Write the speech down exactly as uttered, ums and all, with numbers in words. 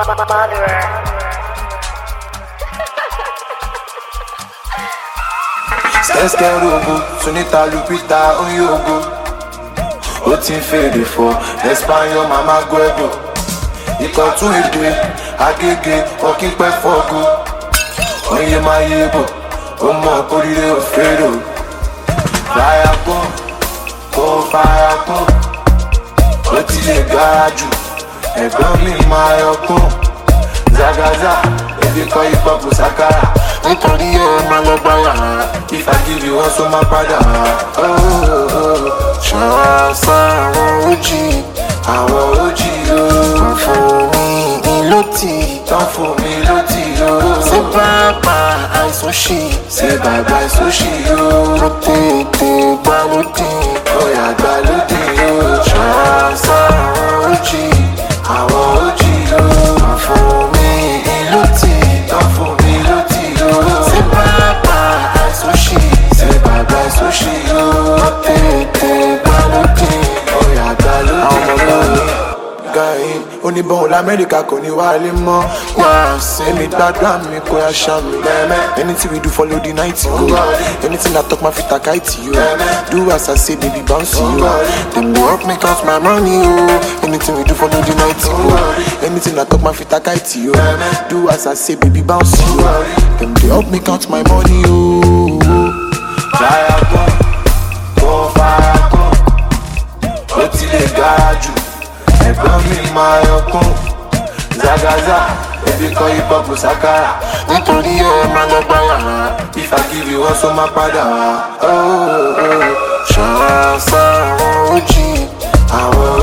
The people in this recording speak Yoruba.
Skẹ́skẹ́ rogo, Sunita Lupita Onyogo. Ó ti ń fèrè fọ, Espanyol Mama Guedo. Ikọ̀ tún èdè, Agége, ọ̀kí pẹ́ fọ́go. Oye máa yé bò, ó mọ̀ kórìíre òfèrò. Fàyà kún, kò fàyà kún. Ó ti lè gara jù, ẹ̀gbọ́n mi máa yọ kún. Zagaza, ebi kọ́ ipò kò sákàrà. Nítorí ẹ máa lọ gbá yàrá. If I give you one, so máa padà. Ṣọ́ra sáwọn ojì, àwọn ojì yóò. Tán fún mi lótì, tán fún mi lótì yóò. Ṣé bàbá àìsàn ṣì, ṣé bàbá àìsàn ṣì yóò. Mo tètè gbá lódì, bóyá gbá lódì yóò. Ṣọ́ra sáwọn ojì, àwọn ojì yóò. Tán fún mi lótì, tán fún mi lótì yóò. Ṣé bàbá àìsàn ṣì, ṣé bàbá àìsàn ṣì yóò. Mo tètè gbá lódì, bóyá gbá lódì yóò. Guy, oníbọn l'Amẹ́ríkà kò ní wálé mọ́. Wá èmi gbàgbà mi kò yá ṣá mi. Anything we do follow the night go. Anything I talk my fit like it you. Do as I say baby bounce you. Them dey help me count my money oh. Anything we do follow the night go. Anything I talk my fit like it you. Do as I say baby bounce you. Them dey help me count my money oh. Fire gun, go fire gun. Ó ti lè gara jù. Ẹ̀gbọ́n mi máa yọkún. Zagaza, ebi kọ́ ipò kò sákàrà. Nítorí ẹ máa lọ gbá yàrá. If I give you one, so máa padà wá. Ṣọ́ra sáwọn ojì, àwọn